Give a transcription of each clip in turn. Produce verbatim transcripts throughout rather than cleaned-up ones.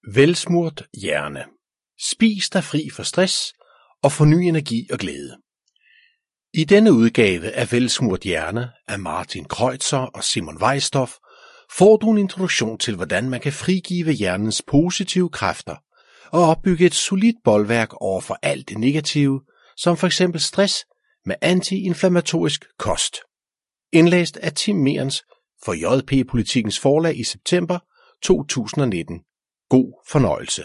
Velsmurt hjerne. Spis dig fri for stress og få ny energi og glæde. I denne udgave af Velsmurt hjerne af Martin Kreutzer og Simon Weisdorf får du en introduktion til, hvordan man kan frigive hjernens positive kræfter og opbygge et solidt bolværk over for alt det negative, som f.eks. stress med antiinflammatorisk kost. Indlæst af Tim Merens for J P Politikens Forlag i september to tusind nitten. God fornøjelse.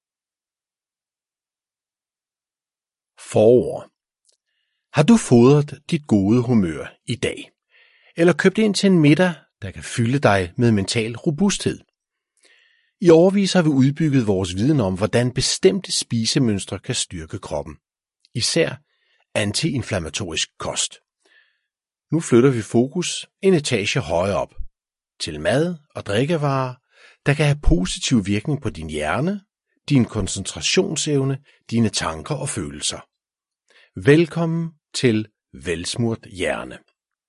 Forord. Har du fodret dit gode humør i dag? Eller købt ind til en middag, der kan fylde dig med mental robusthed? I årevis har vi udbygget vores viden om, hvordan bestemte spisemønstre kan styrke kroppen. Især antiinflammatorisk kost. Nu flytter vi fokus en etage højere op. Til mad og drikkevarer, der kan have positiv virkning på din hjerne, din koncentrationsevne, dine tanker og følelser. Velkommen til Velsmurt hjerne.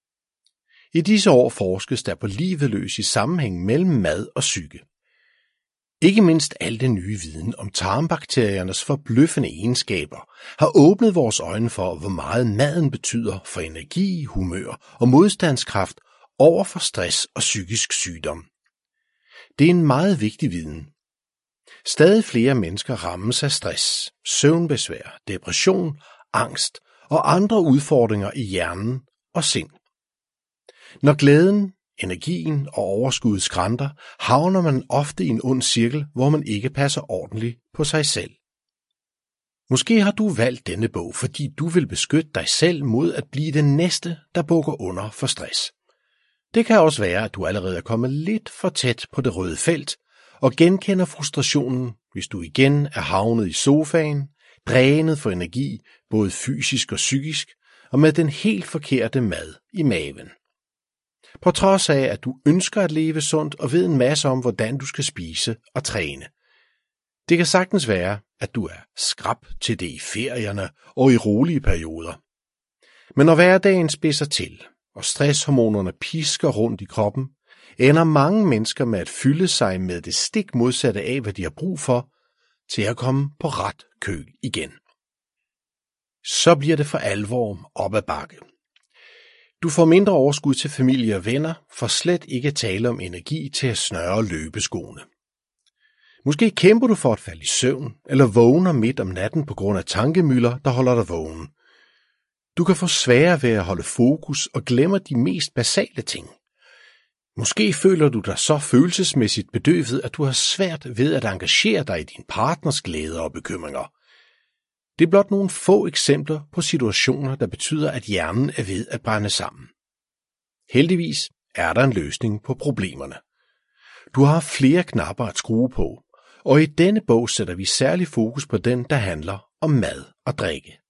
I disse år forskes der på livet løs i sammenhæng mellem mad og psyke. Ikke mindst al den nye viden om tarmbakteriernes forbløffende egenskaber har åbnet vores øjne for, hvor meget maden betyder for energi, humør og modstandskraft over for stress og psykisk sygdom. Det er en meget vigtig viden. Stadig flere mennesker rammes af stress, søvnbesvær, depression, angst og andre udfordringer i hjernen og sind. Når glæden, energien og overskuddet skranter, havner man ofte i en ond cirkel, hvor man ikke passer ordentligt på sig selv. Måske har du valgt denne bog, fordi du vil beskytte dig selv mod at blive den næste, der bukker under for stress. Det kan også være, at du allerede er kommet lidt for tæt på det røde felt og genkender frustrationen, hvis du igen er havnet i sofaen, drænet for energi, både fysisk og psykisk, og med den helt forkerte mad i maven. På trods af, at du ønsker at leve sundt og ved en masse om, hvordan du skal spise og træne. Det kan sagtens være, at du er skrap til det i ferierne og i rolige perioder. Men når hverdagen spidser til, og stresshormonerne pisker rundt i kroppen, ender mange mennesker med at fylde sig med det stik modsatte af, hvad de har brug for, til at komme på ret køl igen. Så bliver det for alvor op ad bakke. Du får mindre overskud til familie og venner, for slet ikke at tale om energi til at snøre løbeskoene. Måske kæmper du for at falde i søvn, eller vågner midt om natten på grund af tankemylder, der holder dig vågen. Du kan få sværere ved at holde fokus og glemmer de mest basale ting. Måske føler du dig så følelsesmæssigt bedøvet, at du har svært ved at engagere dig i din partners glæder og bekymringer. Det er blot nogle få eksempler på situationer, der betyder, at hjernen er ved at brænde sammen. Heldigvis er der en løsning på problemerne. Du har flere knapper at skrue på, og i denne bog sætter vi særlig fokus på den, der handler om mad og drikke.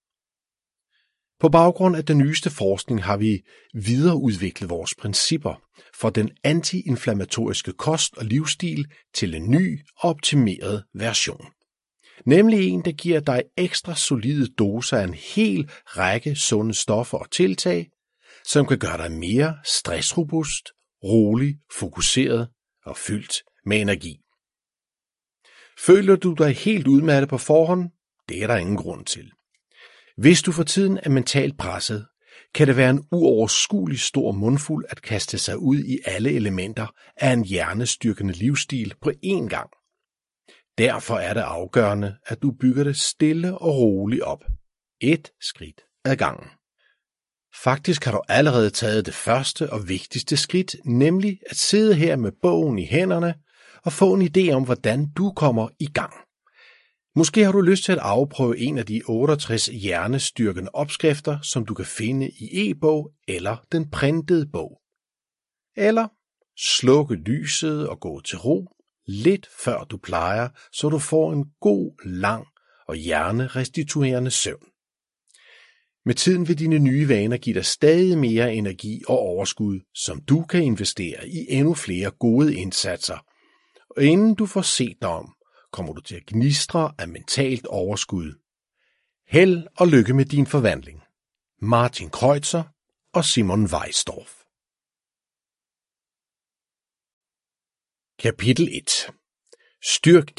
På baggrund af den nyeste forskning har vi videreudviklet vores principper for den antiinflammatoriske kost og livsstil til en ny og optimeret version. Nemlig en, der giver dig ekstra solide doser af en hel række sunde stoffer og tiltag, som kan gøre dig mere stressrobust, rolig, fokuseret og fyldt med energi. Føler du dig helt udmattet på forhånd? Det er der ingen grund til. Hvis du for tiden er mentalt presset, kan det være en uoverskuelig stor mundfuld at kaste sig ud i alle elementer af en hjernestyrkende livsstil på én gang. Derfor er det afgørende, at du bygger det stille og roligt op. Et skridt ad gangen. Faktisk har du allerede taget det første og vigtigste skridt, nemlig at sidde her med bogen i hænderne og få en idé om, hvordan du kommer i gang. Måske har du lyst til at afprøve en af de otteogtres hjernestyrkende opskrifter, som du kan finde i e-bog eller den printede bog. Eller slukke lyset og gå til ro lidt før du plejer, så du får en god, lang og hjernerestituerende søvn. Med tiden vil dine nye vaner give dig stadig mere energi og overskud, som du kan investere i endnu flere gode indsatser. Og inden du får set dig om, kommer du til at gnistre af mentalt overskud. Held og lykke med din forvandling. Martin Kreutzer og Simon Weisdorf. Kapitel et. Styrk